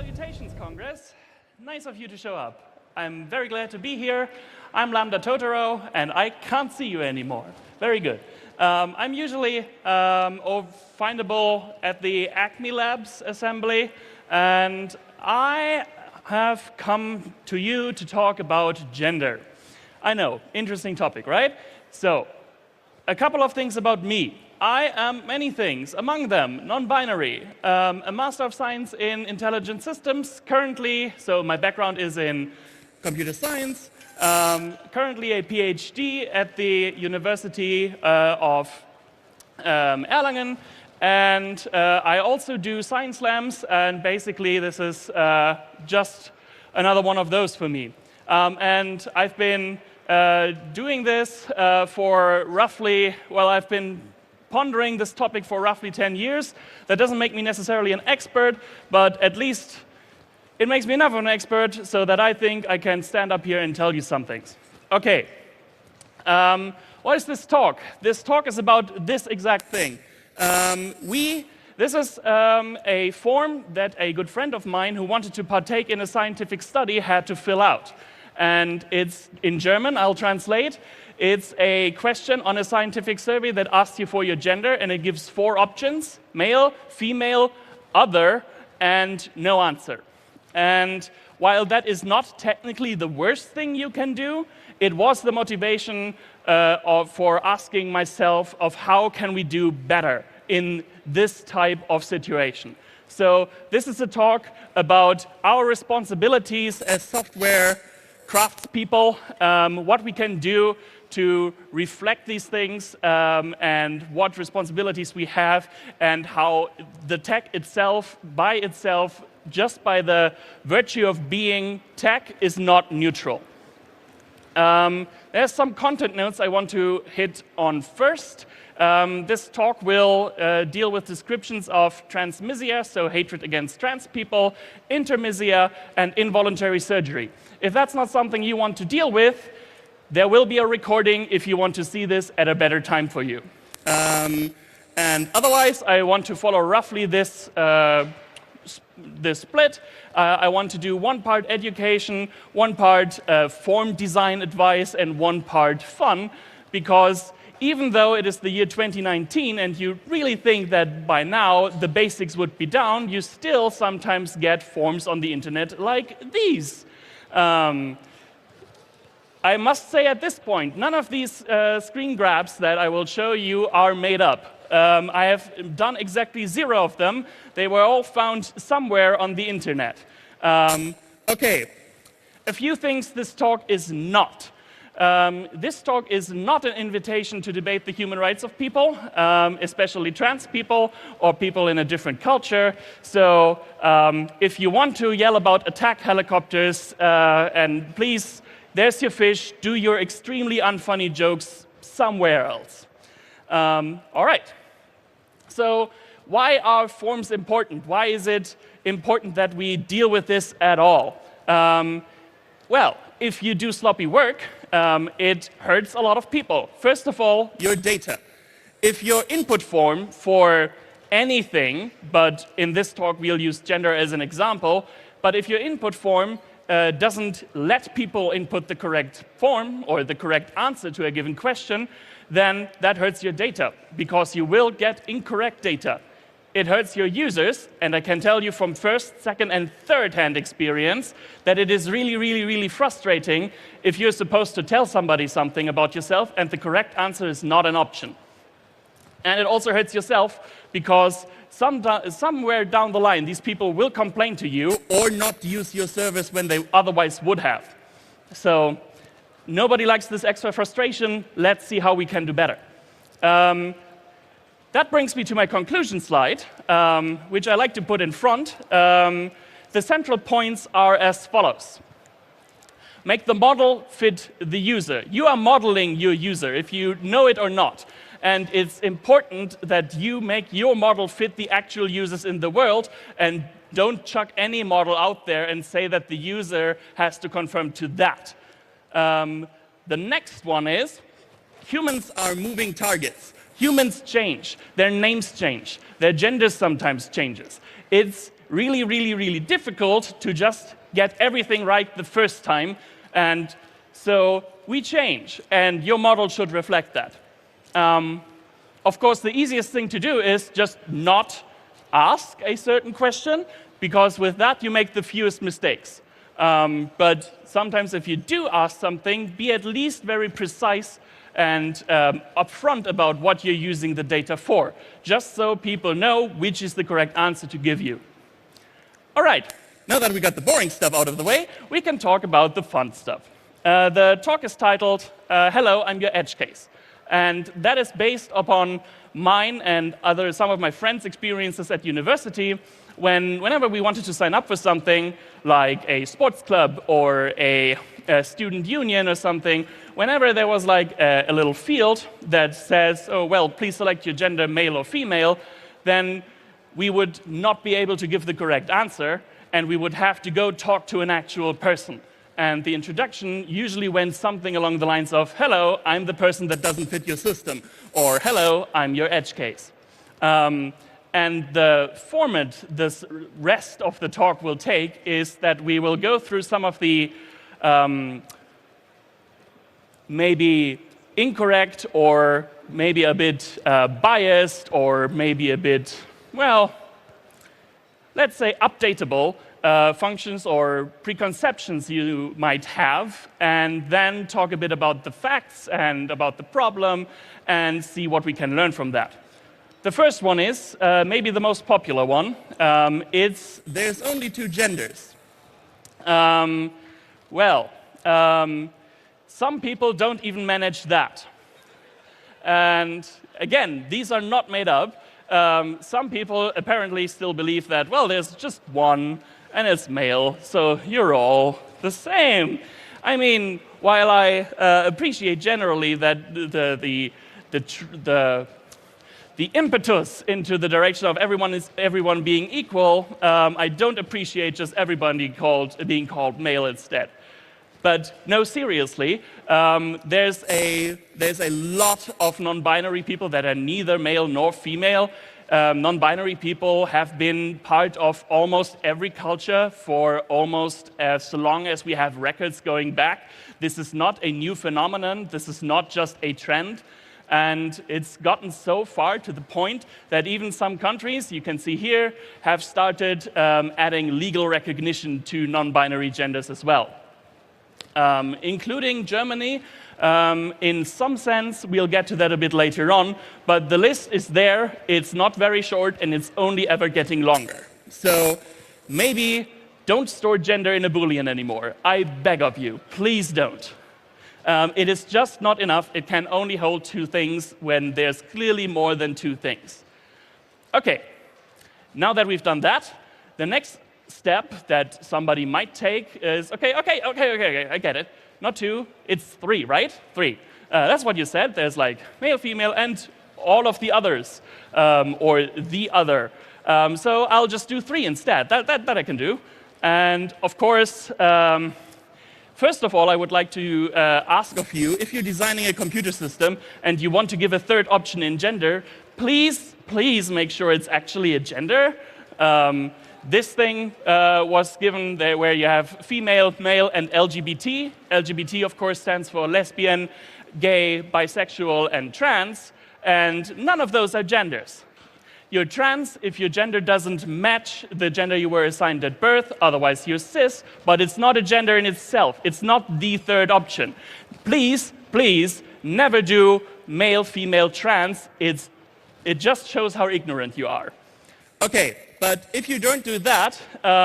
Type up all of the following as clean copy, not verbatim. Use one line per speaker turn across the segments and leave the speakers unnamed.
Salutations, Congress. Nice of you to show up. I'm very glad to be here. I'm Lambda Totoro, and I can't see you anymore. Very good. I'm usually findable at the Acme Labs assembly, and I have come to you to talk about gender. I know, interesting topic, right? So, a couple of things about me. I am many things, among them non-binary, a Master of Science in Intelligent Systems currently, so my background is in computer science, currently a PhD at the University of Erlangen, and I also do science slams, and basically this is just another one of those for me. And I've been doing this for roughly, I've been pondering this topic for roughly 10 years. That doesn't make me necessarily an expert, but at least it makes me enough of an expert so that I think I can stand up here and tell you some things. Okay, what is this talk? This talk is about this exact thing. This is a form that a good friend of mine who wanted to partake in a scientific study had to fill out. And it's in German, I'll translate. It's a question on a scientific survey that asks you for your gender, and it gives 4 options: male, female, other, and no answer. And while that is not technically the worst thing you can do, it was the motivation for asking myself of how can we do better in this type of situation. So this is a talk about our responsibilities as software craftspeople, what we can do to reflect these things, and what responsibilities we have, and how the tech itself, by itself, just by the virtue of being tech, is not neutral. There's some content notes I want to hit on first. This talk will deal with descriptions of transmisia, so hatred against trans people, intermisia, and involuntary surgery. If that's not something you want to deal with, there will be a recording if you want to see this at a better time for you. And otherwise, I want to follow roughly this split. I want to do 1 part education, 1 part form design advice, and 1 part fun, because even though it is the year 2019 and you really think that by now the basics would be down, you still sometimes get forms on the internet like these. I must say at this point, none of these screen grabs that I will show you are made up. I have done exactly 0 of them. They were all found somewhere on the internet. Okay, a few things this talk is not. This talk is not an invitation to debate the human rights of people, especially trans people or people in a different culture. So if you want to yell about attack helicopters, and please, there's your fish, do your extremely unfunny jokes somewhere else. All right. So why are forms important? Why is it important that we deal with this at all? Well, if you do sloppy work, it hurts a lot of people. First of all, your data. If your input form for anything, but in this talk we'll use gender as an example, but if your input form doesn't let people input the correct form or the correct answer to a given question, then that hurts your data, because you will get incorrect data. It hurts your users, and I can tell you from first, second, and third-hand experience that it is really, really, really frustrating if you're supposed to tell somebody something about yourself and the correct answer is not an option. And it also hurts yourself because somewhere down the line, these people will complain to you or not use your service when they otherwise would have. So nobody likes this extra frustration. Let's see how we can do better. That brings me to my conclusion slide, which I like to put in front. The central points are as follows. Make the model fit the user. You are modeling your user, if you know it or not. And it's important that you make your model fit the actual users in the world, and don't chuck any model out there and say that the user has to conform to that. The next one is, humans are moving targets. Humans change, their names change, their gender sometimes changes. It's really, really, really difficult to just get everything right the first time, and so we change, and your model should reflect that. Of course, the easiest thing to do is just not ask a certain question, because with that you make the fewest mistakes. But sometimes if you do ask something, be at least very precise and upfront about what you're using the data for, just so people know which is the correct answer to give you. All right, now that we got the boring stuff out of the way, we can talk about the fun stuff. The talk is titled, Hello, I'm your edge case. And that is based upon mine and some of my friends' experiences at university whenever we wanted to sign up for something like a sports club or a student union or something, whenever there was like a little field that says, oh, well, please select your gender, male or female, then we would not be able to give the correct answer, and we would have to go talk to an actual person. And the introduction usually went something along the lines of, hello, I'm the person that doesn't fit your system, or hello, I'm your edge case. And the format this rest of the talk will take is that we will go through some of the maybe incorrect or maybe a bit biased or maybe a bit, well, let's say updatable functions or preconceptions you might have, and then talk a bit about the facts and about the problem and see what we can learn from that. The first one is maybe the most popular one. It's there's only two genders. Some people don't even manage that. And again, these are not made up. Some people apparently still believe that, well, there's just one, and it's male, so you're all the same. I mean, while I appreciate generally that the impetus into the direction of everyone being equal, I don't appreciate just everybody being called male instead. But no, seriously, there's a lot of non-binary people that are neither male nor female. Non-binary people have been part of almost every culture for almost as long as we have records going back. This is not a new phenomenon. This is not just a trend. And it's gotten so far to the point that even some countries, you can see here, have started adding legal recognition to non-binary genders as well. Including Germany. In some sense, we'll get to that a bit later on, but the list is there, it's not very short, and it's only ever getting longer. So maybe don't store gender in a Boolean anymore. I beg of you, please don't. It is just not enough. It can only hold two things when there's clearly more than two things. Okay, now that we've done that, the next step that somebody might take is, okay, I get it. Not two, it's three, right? Three. That's what you said. There's like male, female, and all of the others, or the other. So I'll just do three instead. That I can do. And of course, first of all, I would like to ask of you, if you're designing a computer system and you want to give a third option in gender, please make sure it's actually a gender. This thing was given there where you have female, male, and LGBT. LGBT, of course, stands for lesbian, gay, bisexual, and trans, and none of those are genders. You're trans if your gender doesn't match the gender you were assigned at birth, otherwise you're cis, but it's not a gender in itself. It's not the third option. Please never do male, female, trans. It just shows how ignorant you are. Okay. But if you don't do that,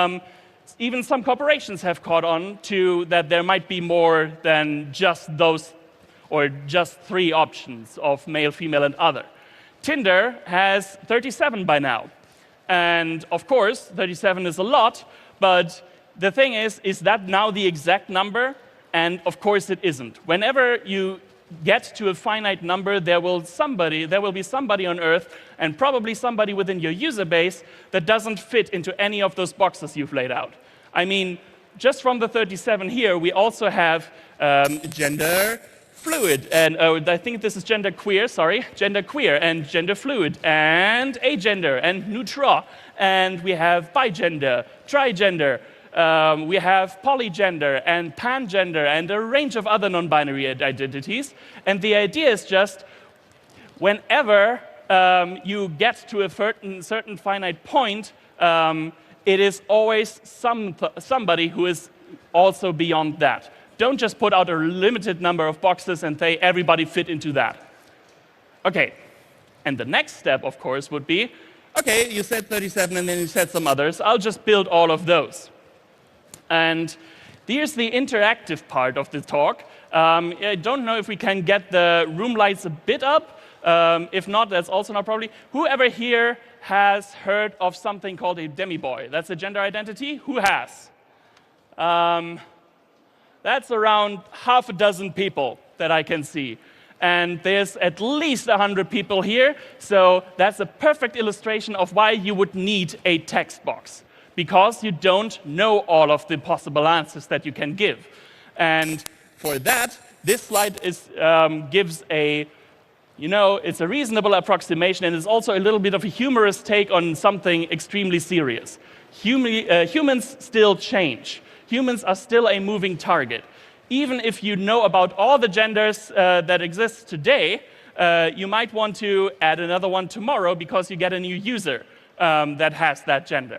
even some corporations have caught on to that there might be more than just those or just three options of male, female, and other. Tinder has 37 by now. And of course, 37 is a lot, but the thing is that now the exact number? And of course it isn't. Whenever you get to a finite number, there will be somebody on Earth, and probably somebody within your user base, that doesn't fit into any of those boxes you've laid out. I mean, just from the 37 here, we also have gender, fluid, and I think this is gender queer, sorry, gender queer and gender fluid and agender and neutral, and we have bigender, trigender, we have polygender and pangender and a range of other non-binary identities. And the idea is just whenever you get to a certain finite point, it is always somebody who is also beyond that. Don't just put out a limited number of boxes and say everybody fit into that. Okay, and the next step, of course, would be, okay, you said 37 and then you said some others. I'll just build all of those. And here's the interactive part of the talk. I don't know if we can get the room lights a bit up. If not, that's also not probably. Whoever here has heard of something called a demi-boy? That's a gender identity? Who has? That's around half a dozen people that I can see. And there's at least 100 people here, so that's a perfect illustration of why you would need a text box, because you don't know all of the possible answers that you can give. And for that, this slide gives a, it's a reasonable approximation, and it's also a little bit of a humorous take on something extremely serious. Humans still change. Humans are still a moving target. Even if you know about all the genders that exist today, you might want to add another one tomorrow because you get a new user that has that gender.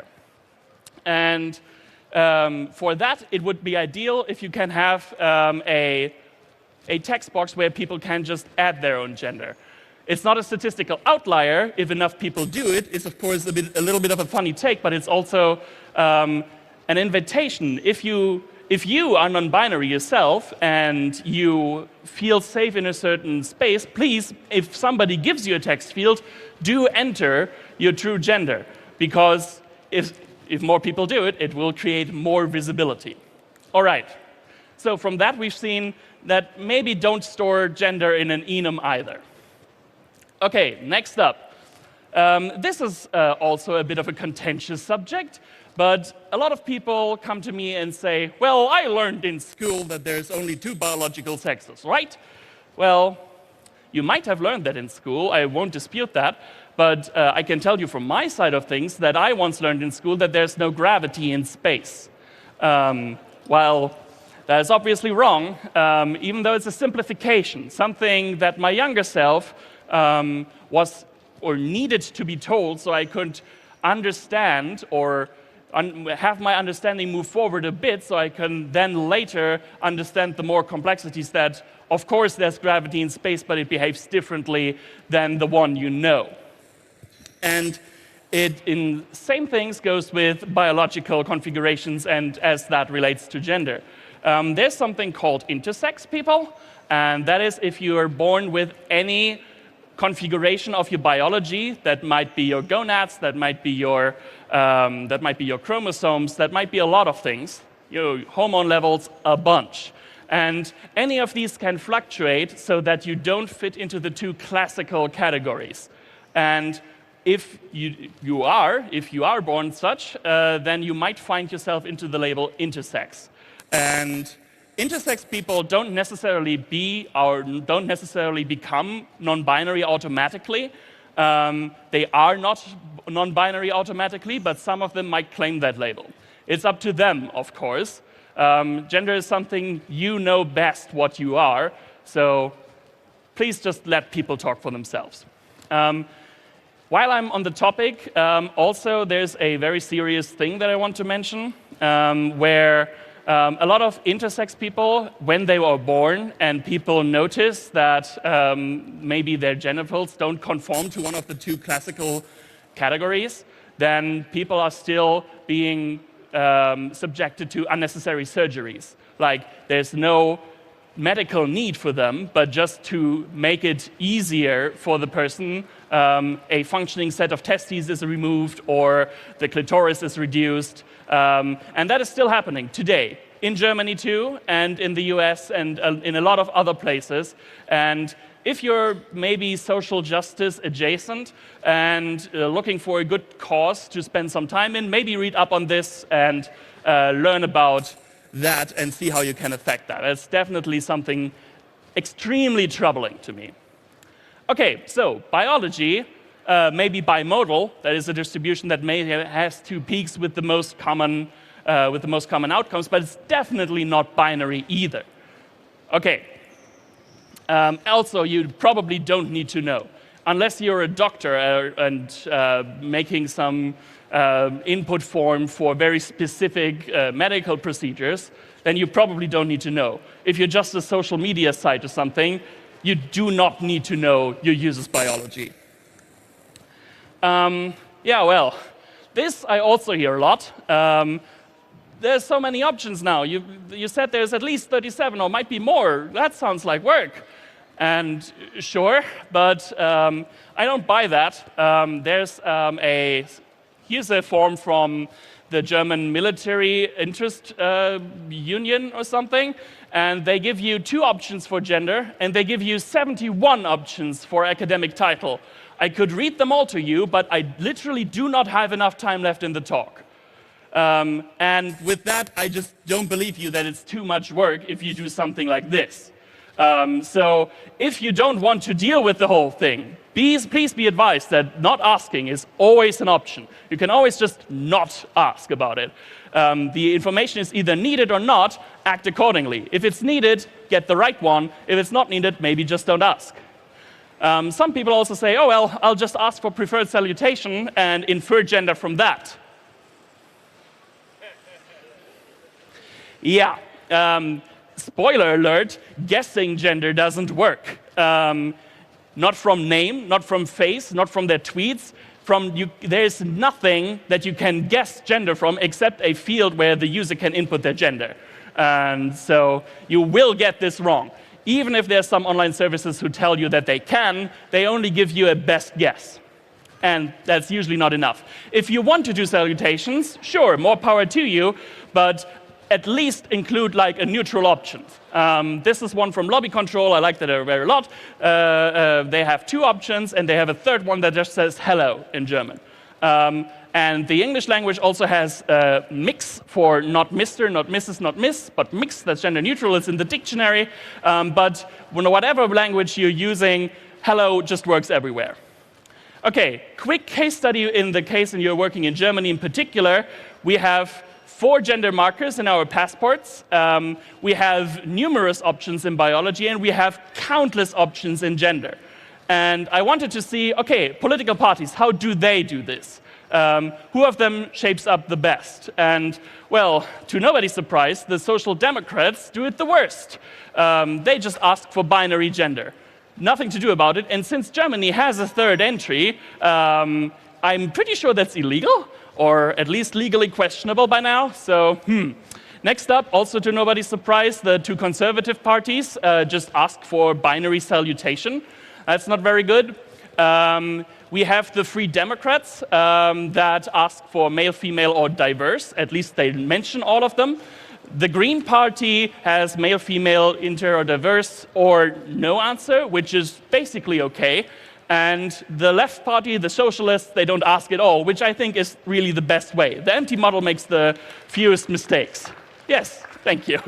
And for that, it would be ideal if you can have a text box where people can just add their own gender. It's not a statistical outlier if enough people do it. It's, of course, a little bit of a funny take, but it's also an invitation. If you are non-binary yourself and you feel safe in a certain space, please, if somebody gives you a text field, do enter your true gender, because if more people do it, it will create more visibility. All right. So from that, we've seen that maybe don't store gender in an enum either. Okay, next up. This is also a bit of a contentious subject, but a lot of people come to me and say, well, I learned in school that there's only 2 biological sexes, right? Well, you might have learned that in school, I won't dispute that, but I can tell you from my side of things that I once learned in school that there's no gravity in space. While that is obviously wrong, even though it's a simplification, something that my younger self was or needed to be told so I could understand or have my understanding move forward a bit so I can then later understand the more complexities that, of course, there's gravity in space, but it behaves differently than the one you know. And in same things goes with biological configurations and as that relates to gender. There's something called intersex people, and that is if you are born with any configuration of your biology, that might be your gonads, that might be your chromosomes, that might be a lot of things, your hormone levels, a bunch. And any of these can fluctuate so that you don't fit into the 2 classical categories. And if you are born such, then you might find yourself into the label intersex. And intersex people don't necessarily become non-binary automatically. They are not non-binary automatically, but some of them might claim that label. It's up to them, of course. Gender is something you know best what you are, so please just let people talk for themselves. While I'm on the topic, also there's a very serious thing that I want to mention, where a lot of intersex people, when they were born and people notice that maybe their genitals don't conform to one of the 2 classical categories, then people are still being subjected to unnecessary surgeries. Like, there's no medical need for them, but just to make it easier for the person, a functioning set of testes is removed or the clitoris is reduced. And that is still happening today, in Germany too, and in the US, and in a lot of other places. And if you're maybe social justice adjacent and looking for a good cause to spend some time in, maybe read up on this and learn about that and see how you can affect that. It's definitely something extremely troubling to me. Okay, so biology may be bimodal, that is a distribution that has two peaks with the most common outcomes, but it's definitely not binary either. Okay. Also, you probably don't need to know. Unless you're a doctor and making some input form for very specific medical procedures, then you probably don't need to know. If you're just a social media site or something, you do not need to know your user's biology. This I also hear a lot. There's so many options now. You said there's at least 37 or might be more. That sounds like work. And sure, but I don't buy that. Here's a form from the German military interest union or something, and they give you 2 options for gender, and they give you 71 options for academic title. I could read them all to you, but I literally do not have enough time left in the talk. And with that, I just don't believe you that it's too much work if you do something like this. So if you don't want to deal with the whole thing, please be advised that not asking is always an option. You can always just not ask about it. The information is either needed or not, act accordingly. If it's needed, get the right one. If it's not needed, maybe just don't ask. Some people also say, oh, well, I'll just ask for preferred salutation and infer gender from that. Yeah. Spoiler alert, guessing gender doesn't work. Not from name, not from face, not from their tweets. There's nothing that you can guess gender from except a field where the user can input their gender. And so you will get this wrong. Even if there's some online services who tell you that they can, they only give you a best guess. And that's usually not enough. If you want to do salutations, sure, more power to you, but at least include like a neutral option. This is one from Lobby Control. I like that a very lot. They have 2 options, and they have a third one that just says hello in German. And the English language also has mix for not Mr., not Mrs., not Miss, but mix, that's gender neutral, it's in the dictionary. But whatever language you're using, hello just works everywhere. Okay, quick case study in the case, and you're working in Germany in particular. We have 4 gender markers in our passports. We have numerous options in biology, and we have countless options in gender. And I wanted to see, okay, political parties, how do they do this? Who of them shapes up the best? And, well, to nobody's surprise, the Social Democrats do it the worst. They just ask for binary gender. Nothing to do about it. And since Germany has a third entry, I'm pretty sure that's illegal, or at least legally questionable by now. So, Next up, also to nobody's surprise, the 2 conservative parties just ask for binary salutation. That's not very good. We have the Free Democrats that ask for male, female, or diverse. At least they mention all of them. The Green Party has male, female, inter, or diverse, or no answer, which is basically okay. And the left party, the socialists, they don't ask at all, which I think is really the best way. The empty model makes the fewest mistakes. Yes, thank you.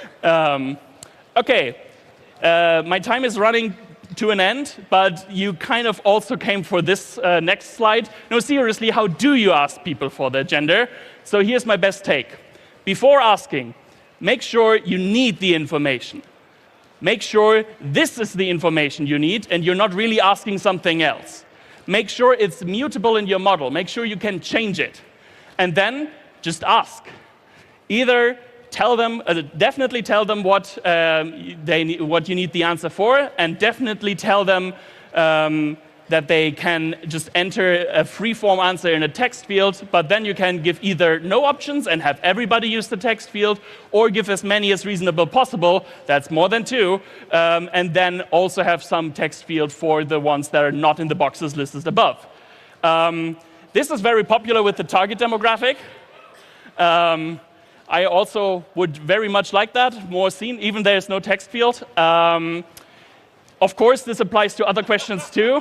Okay, my time is running to an end, but you kind of also came for this next slide. No, seriously, how do you ask people for their gender? So here's my best take. Before asking, make sure you need the information. Make sure this is the information you need and you're not really asking something else. Make sure it's mutable in your model. Make sure you can change it. And then just ask. Either tell them, definitely tell them what you need the answer for, and definitely tell them that they can just enter a free-form answer in a text field, but then you can give either no options and have everybody use the text field, or give as many as reasonable possible, that's more than 2, and then also have some text field for the ones that are not in the boxes listed above. This is very popular with the target demographic. I also would very much like that, more seen, even there is no text field. Of course, this applies to other questions too.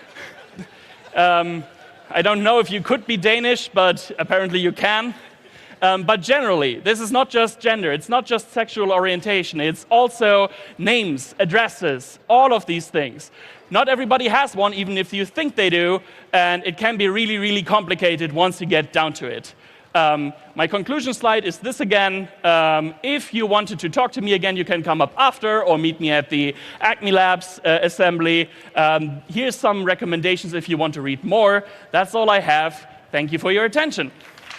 I don't know if you could be Danish, but apparently you can. But generally, this is not just gender, it's not just sexual orientation, it's also names, addresses, all of these things. Not everybody has one, even if you think they do, and it can be really, really complicated once you get down to it. My conclusion slide is this again. If you wanted to talk to me again, you can come up after or meet me at the Acme Labs assembly. Here's some recommendations if you want to read more. That's all I have. Thank you for your attention.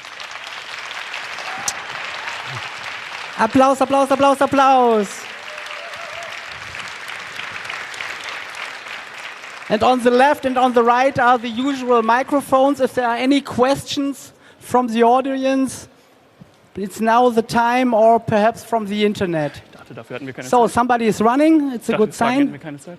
Applaus, Applaus, Applaus, Applaus. And on the left and on the right are the usual microphones. If there are any questions from the audience, it's now the time, or perhaps from the internet. So somebody is running. It's a good sign.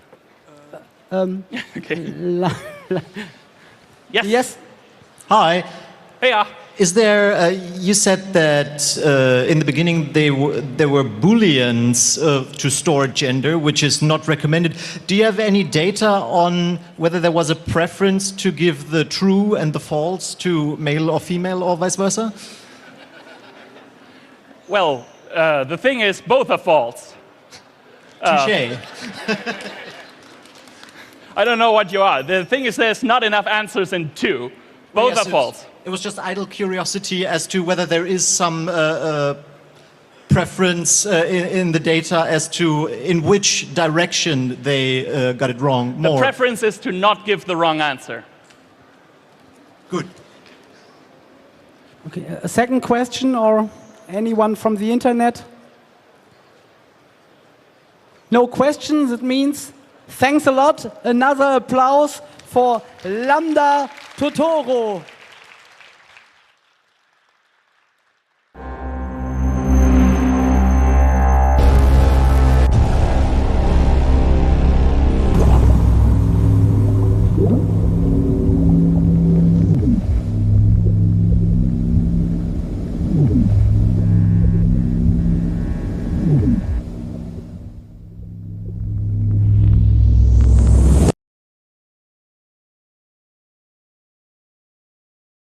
Okay. Yes.
Yes.
Hi.
Hey.
Is there? You said that in the beginning there were booleans to store gender, which is not recommended. Do you have any data on whether there was a preference to give the true and the false to male or female, or vice versa?
Well, the thing is, both are false.
Touché.
I don't know what you are. The thing is, there's not enough answers in 2. Both are false.
It was just idle curiosity as to whether there is some preference in the data as to in which direction they got it wrong more.
The preference is to not give the wrong answer.
Good.
Okay. A second question, or anyone from the internet? No questions. It means thanks a lot. Another applause for Lambda Totoro.